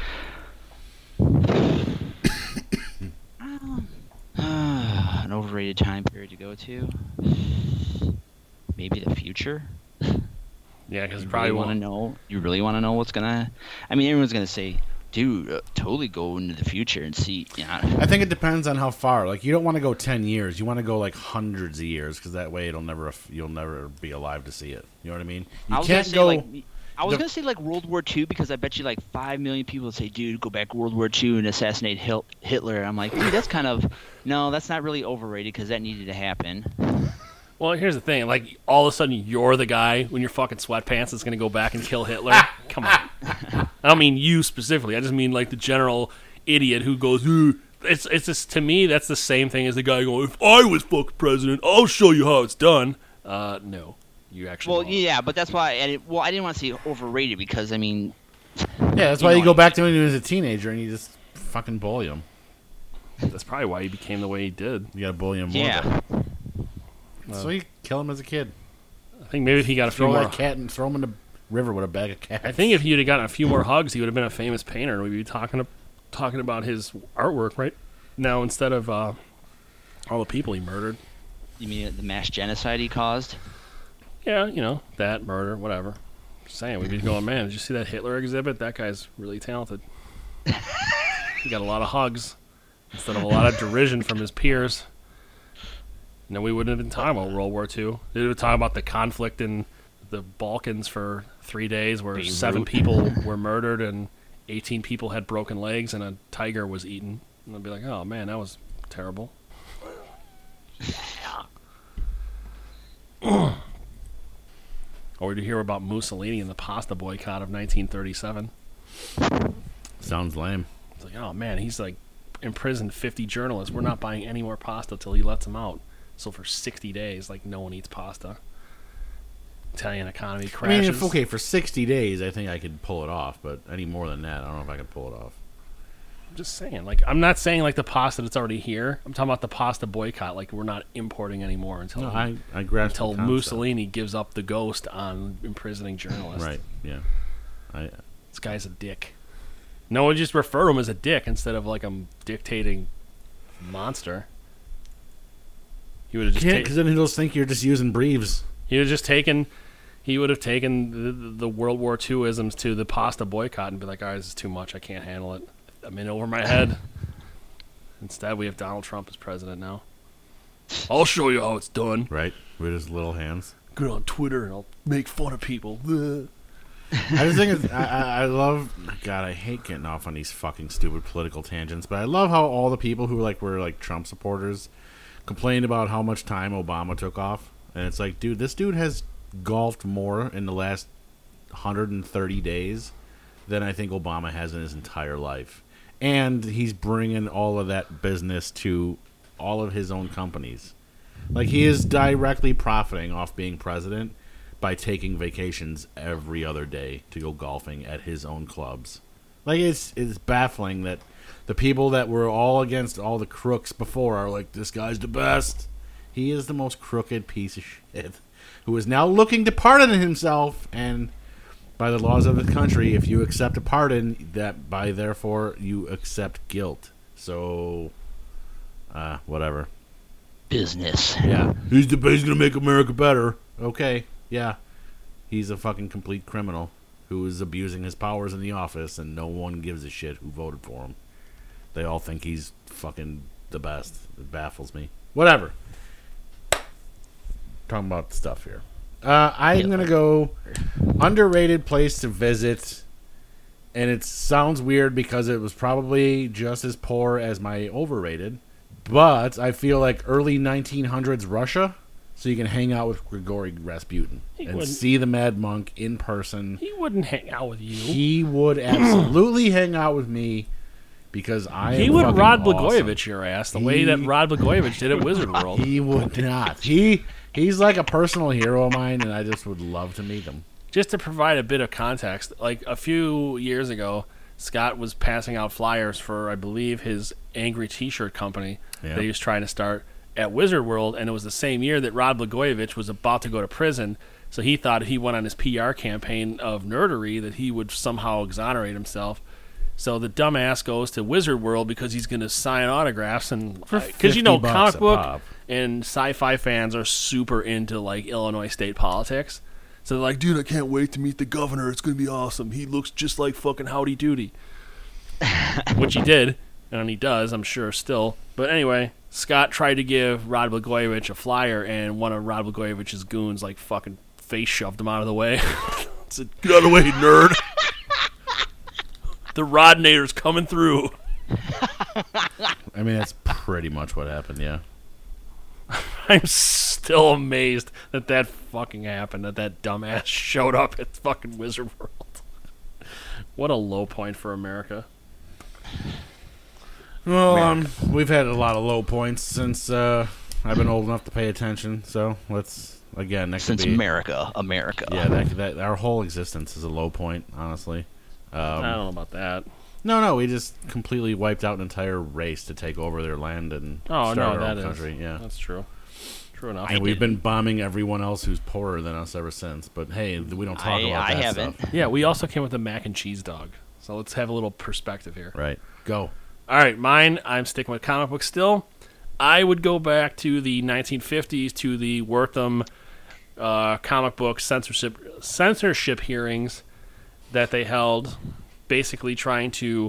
An overrated time period to go to. Maybe the future. Yeah, because you probably really want to know. You really want to know what's gonna. I mean, everyone's gonna say, "Dude, totally go into the future and see." I think it depends on how far. Like, you don't want to go 10 years. You want to go like hundreds of years because that way you'll never be alive to see it. You know what I mean? You can't go. I was going to say like World War II because I bet you like 5 million people would say, dude, go back to World War II and assassinate Hitler. I'm like, dude, that's kind of – no, that's not really overrated because that needed to happen. Well, here's the thing. Like, all of a sudden you're the guy when you're fucking sweatpants that's going to go back and kill Hitler. Come on. I don't mean you specifically. I just mean like the general idiot who goes, it's just, to me, that's the same thing as the guy going, if I was fucking president, I'll show you how it's done. No. You actually won't. Yeah, but that's why I didn't want to say overrated because, I mean... Yeah, that's why you go back to when he was a teenager and you just fucking bully him. That's probably why he became the way he did. You gotta bully him more. Yeah. So you kill him as a kid. I think maybe if he got a few more... Throw that cat and throw him in the river with a bag of cats. I think if you'd have gotten a few more hugs, he would have been a famous painter and we'd be talking about his artwork right now instead of all the people he murdered. You mean the mass genocide he caused? Yeah, that, murder, whatever. Just saying, we'd be going, man, did you see that Hitler exhibit? That guy's really talented. He got a lot of hugs instead of a lot of derision from his peers. And then we wouldn't have been talking about World War II. We would have been talking about the conflict in the Balkans for 3 days where 7 people were murdered and 18 people had broken legs and a tiger was eaten. And I'd be like, oh, man, that was terrible. Yeah. Or to hear about Mussolini and the pasta boycott of 1937. Sounds lame. It's like, oh man, he's like imprisoned 50 journalists. We're not buying any more pasta till he lets them out. So for 60 days, like no one eats pasta. Italian economy crashes. I mean, for 60 days, I think I could pull it off. But any more than that, I don't know if I could pull it off. I'm just saying, like, I'm not saying like the pasta that's already here. I'm talking about the pasta boycott. Like, we're not importing anymore until until Mussolini gives up the ghost on imprisoning journalists. Right. Yeah. This guy's a dick. No one just refer to him as a dick instead of like a dictating monster. He would have just because then he'll think you're just using briefs. He would have taken the World War II isms to the pasta boycott and be like, all right, this is too much. I can't handle it. I'm in over my head. Instead, we have Donald Trump as president now. I'll show you how it's done. Right, with his little hands. Get on Twitter and I'll make fun of people. I just think I love... God, I hate getting off on these fucking stupid political tangents, but I love how all the people who were Trump supporters complained about how much time Obama took off. And it's like, dude, this dude has golfed more in the last 130 days than I think Obama has in his entire life. And he's bringing all of that business to all of his own companies. Like, he is directly profiting off being president by taking vacations every other day to go golfing at his own clubs. Like, it's baffling that the people that were all against all the crooks before are like, this guy's the best. He is the most crooked piece of shit who is now looking to pardon himself, and by the laws of the country, if you accept a pardon, that by therefore you accept guilt. So, whatever. Business. Yeah. He's gonna make America better. Okay, yeah. He's a fucking complete criminal who is abusing his powers in the office, and no one gives a shit who voted for him. They all think he's fucking the best. It baffles me. Whatever. Talking about stuff here. I'm going to go underrated place to visit, and it sounds weird because it was probably just as poor as my overrated, but I feel like early 1900s Russia, so you can hang out with Grigory Rasputin and see the Mad Monk in person. He wouldn't hang out with you. He would absolutely hang out with me because He would Rod Blagojevich your ass the way that Rod Blagojevich did at Wizard World. He would not. He's like a personal hero of mine, and I just would love to meet him. Just to provide a bit of context, like a few years ago, Scott was passing out flyers for, I believe, his Angry T-shirt company that he was trying to start at Wizard World, and it was the same year that Rod Blagojevich was about to go to prison, so he thought if he went on his PR campaign of nerdery that he would somehow exonerate himself. So the dumbass goes to Wizard World because he's going to sign autographs, and because comic book and sci-fi fans are super into like Illinois state politics, so they're like, dude, I can't wait to meet the governor. It's going to be awesome. He looks just like fucking Howdy Doody, which he did, and he does, I'm sure, still. But anyway, Scott tried to give Rod Blagojevich a flyer, and one of Rod Blagojevich's goons like fucking face shoved him out of the way. Said, "Get out of the way, nerd." The Rodnator's coming through. I mean, that's pretty much what happened, yeah. I'm still amazed that fucking happened, that dumbass showed up at fucking Wizard World. What a low point for America. Well, we've had a lot of low points since I've been old enough to pay attention, so let's, again, that since could be... America. Yeah, that our whole existence is a low point, honestly. I don't know about that. No, we just completely wiped out an entire race to take over their land and start our own country. Yeah, that's true. True enough. And we've been bombing everyone else who's poorer than us ever since. But hey, we don't talk about that haven't. stuff. Yeah, we also came with a mac and cheese dog. So let's have a little perspective here. Right. Go. All right, mine, I'm sticking with comic books still. I would go back to the 1950s to the Wortham comic book censorship hearings that they held, basically trying to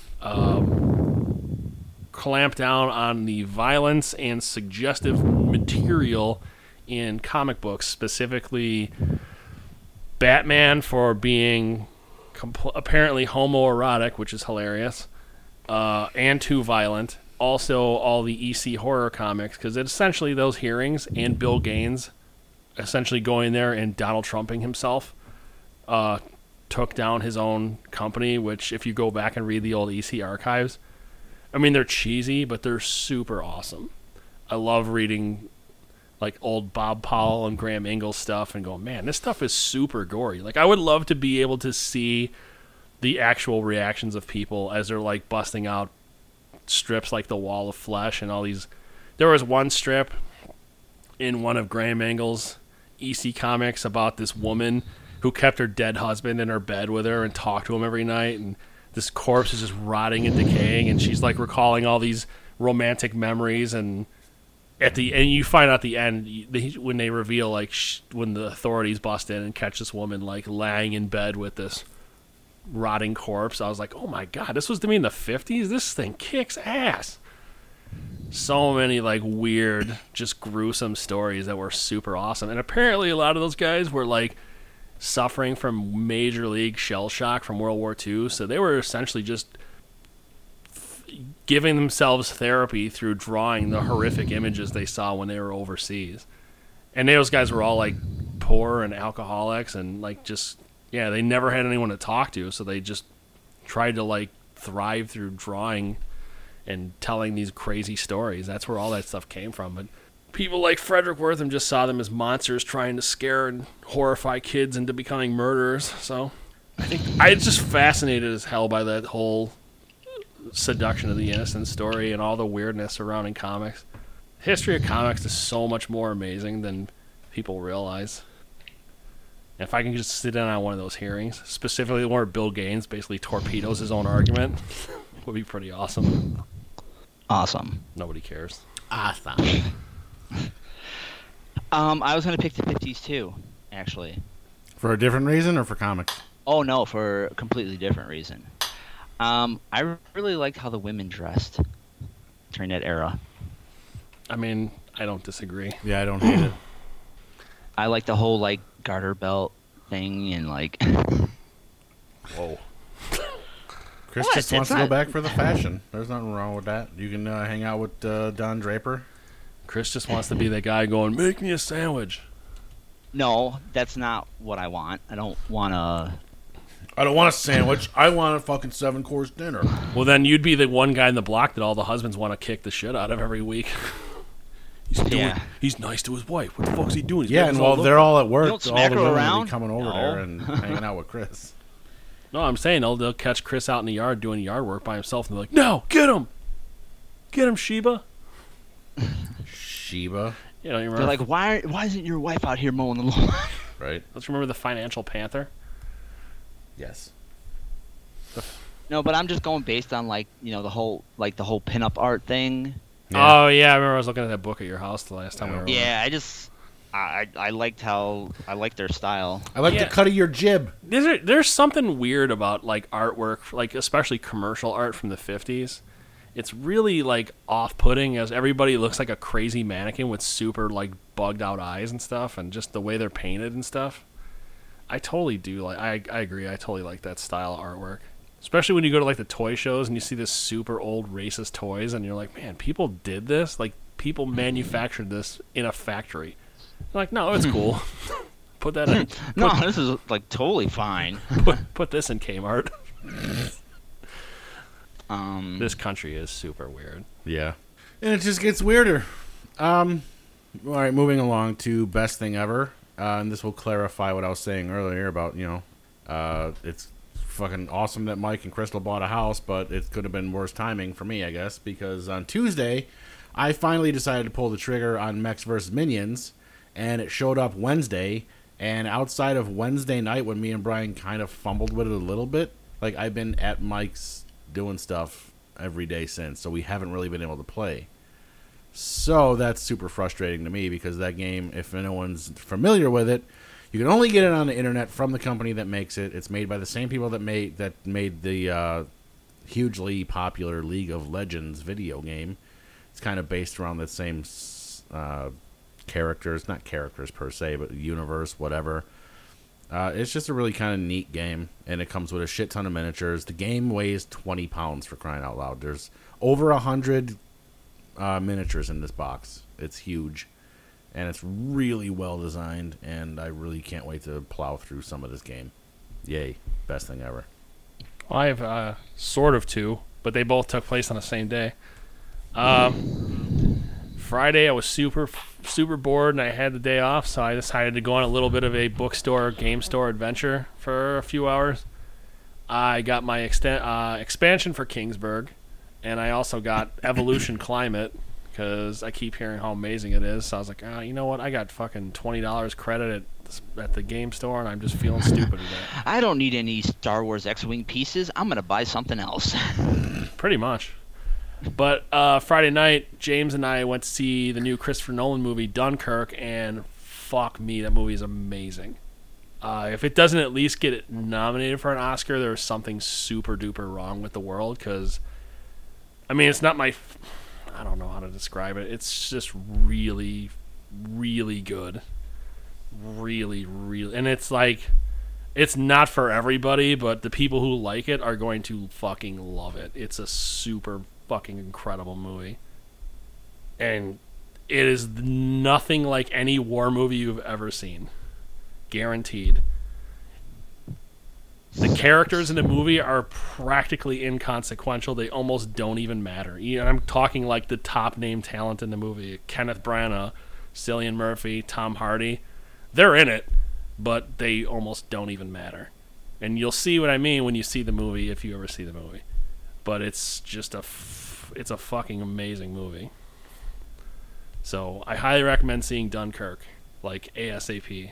clamp down on the violence and suggestive material in comic books, specifically Batman for being apparently homoerotic, which is hilarious, and too violent. Also, all the EC horror comics, because essentially those hearings and Bill Gaines essentially going there and Donald Trumping himself took down his own company, which if you go back and read the old EC archives, I mean, they're cheesy, but they're super awesome. I love reading like old Bob Powell and Graham Ingalls stuff and going, man, this stuff is super gory. Like, I would love to be able to see the actual reactions of people as they're like busting out strips like The Wall of Flesh and all these. There was one strip in one of Graham Ingalls' EC comics about this woman who kept her dead husband in her bed with her and talked to him every night, and this corpse is just rotting and decaying, and she's like recalling all these romantic memories, and at the end you find out at the end when they reveal like when the authorities bust in and catch this woman like lying in bed with this rotting corpse. I was like, oh my god, this was to me in the 50s. This thing kicks ass. So many like weird, just gruesome stories that were super awesome, and apparently a lot of those guys were like suffering from major league shell shock from World War II, so they were essentially just giving themselves therapy through drawing the horrific images they saw when they were overseas. And those guys were all like poor and alcoholics and like just, yeah, they never had anyone to talk to, so they just tried to like thrive through drawing and telling these crazy stories. That's where all that stuff came from. But people like Frederick Wortham just saw them as monsters trying to scare and horrify kids into becoming murderers. So I think I'm just fascinated as hell by that whole seduction of the innocent story and all the weirdness surrounding comics. History of comics is so much more amazing than people realize. And if I can just sit in on one of those hearings, specifically where Bill Gaines basically torpedoes his own argument, would be pretty awesome. Awesome. Nobody cares. Awesome. I was going to pick the 50s too, actually. For a different reason or for comics? Oh, no, for a completely different reason. I really liked how the women dressed during that era. I mean, I don't disagree. Yeah, I don't hate it. I like the whole, like, garter belt thing and, like... Whoa. Chris just wants to go back for the fashion. There's nothing wrong with that. You can hang out with Don Draper. Chris just wants to be that guy going, make me a sandwich. No, that's not what I want. I don't want a sandwich. I want a fucking 7-course dinner. Well, then you'd be the one guy in the block that all the husbands want to kick the shit out of every week. He's nice to his wife. What the fuck's he doing? And while they're all at work, all the women will be coming over there and hanging out with Chris. No, I'm saying they'll catch Chris out in the yard doing yard work by himself, and they're like, no, get him! Get him, Sheba! Sheba? You know, you remember? They're like, why isn't your wife out here mowing the lawn? Right. Let's remember the Financial Panther. Yes. No, but I'm just going based on, like, you know, the whole pinup art thing. Yeah. Oh, yeah, I remember I was looking at that book at your house the last time we were over. Yeah, I liked their style. I like the cut of your jib. There's something weird about, like, artwork, like, especially commercial art from the 50s. It's really, like, off-putting as everybody looks like a crazy mannequin with super, like, bugged-out eyes and stuff, and just the way they're painted and stuff. I totally do. Like, I agree. I totally like that style of artwork. Especially when you go to, like, the toy shows and you see this super old racist toys, and you're like, man, people did this? Like, people manufactured this in a factory. They're like, no, it's cool. Put that in. This is, like, totally fine. Put this in Kmart. This country is super weird. Yeah. And it just gets weirder. All right, moving along to best thing ever. And this will clarify what I was saying earlier about, you know, it's fucking awesome that Mike and Crystal bought a house, but it could have been worse timing for me, I guess, because on Tuesday, I finally decided to pull the trigger on Mechs vs. Minions, and it showed up Wednesday, and outside of Wednesday night when me and Brian kind of fumbled with it a little bit, like, I've been at Mike's doing stuff every day since, so we haven't really been able to play. So that's super frustrating to me because that game, if anyone's familiar with it, you can only get it on the internet from the company that makes it. It's made by the same people that made the hugely popular League of Legends video game. It's kind of based around the same characters, not characters per se, but universe, whatever. It's just a really kind of neat game, and it comes with a shit ton of miniatures. The game weighs 20 pounds, for crying out loud. There's over 100 miniatures in this box. It's huge, and it's really well designed, and I really can't wait to plow through some of this game. Yay. Best thing ever. Well, I have sort of two, but they both took place on the same day. Friday, I was super bored, and I had the day off, so I decided to go on a little bit of a bookstore, game store adventure for a few hours. I got my expansion for Kingsburg, and I also got Evolution Climate, because I keep hearing how amazing it is. So I was like, you know what? I got fucking $20 credit at the game store, and I'm just feeling stupid today. I don't need any Star Wars X-Wing pieces. I'm going to buy something else. Pretty much. But Friday night, James and I went to see the new Christopher Nolan movie, Dunkirk, and fuck me, that movie is amazing. If it doesn't at least get it nominated for an Oscar, there's something super duper wrong with the world, because, I mean, it's not my... I don't know how to describe it. It's just really, really good. Really, really... And it's like... It's not for everybody, but the people who like it are going to fucking love it. It's a super fucking incredible movie. And it is nothing like any war movie you've ever seen. Guaranteed. The characters in the movie are practically inconsequential. They almost don't even matter. And I'm talking like the top name talent in the movie. Kenneth Branagh, Cillian Murphy, Tom Hardy. They're in it, but they almost don't even matter. And you'll see what I mean when you see the movie, if you ever see the movie. But it's just it's a fucking amazing movie. So I highly recommend seeing Dunkirk, like ASAP.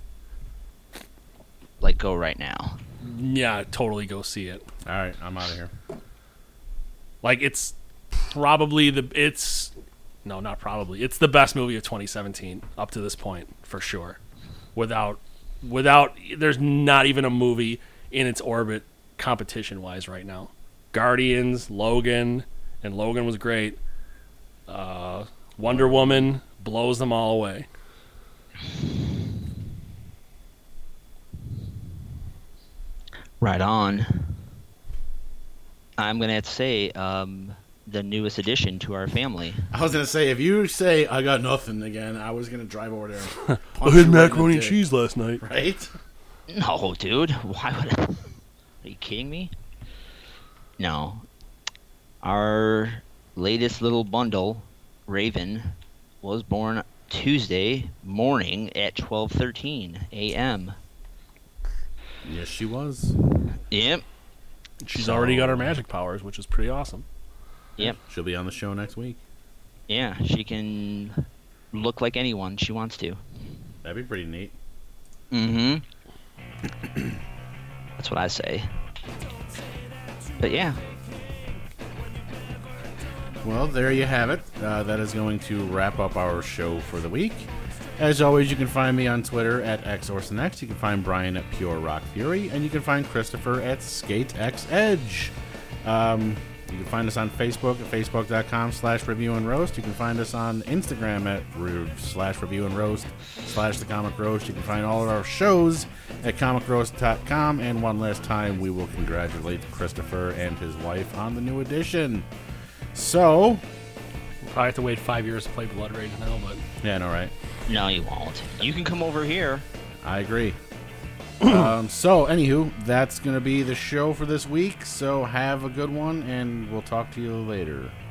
Like, go right now. Yeah, totally go see it. All right, I'm out of here. Like, it's probably it's the best movie of 2017 up to this point, for sure. Without, there's not even a movie in its orbit competition-wise right now. Guardians, Logan, and Logan was great. Wonder Woman blows them all away. Right on. I'm going to have to say the newest addition to our family. I was going to say, if you say, I got nothing again, I was going to drive over there and I had macaroni and cheese last night. Right? No, dude. Why would I? Are you kidding me? No. Our latest little bundle, Raven, was born Tuesday morning at 12:13 a.m. Yes, she was. Yep. She's already got her magic powers, which is pretty awesome. Yep. She'll be on the show next week. Yeah, she can look like anyone she wants to. That'd be pretty neat. Mm-hmm. That's what I say. But yeah. Well, there you have it. That is going to wrap up our show for the week. As always, you can find me on Twitter at XOrsoneX. You can find Brian at Pure Rock Fury, and you can find Christopher at SkateXEdge. You can find us on Facebook at facebook.com/reviewandroast. You can find us on Instagram at /reviewandroast/thecomic-roast. You can find all of our shows at comicroast.com. And one last time, we will congratulate Christopher and his wife on the new edition. So, we'll probably have to wait 5 years to play Blood Rage now, but yeah, no, right? No, you won't. You can come over here. I agree. So, anywho, that's going to be the show for this week. So, have a good one, and we'll talk to you later.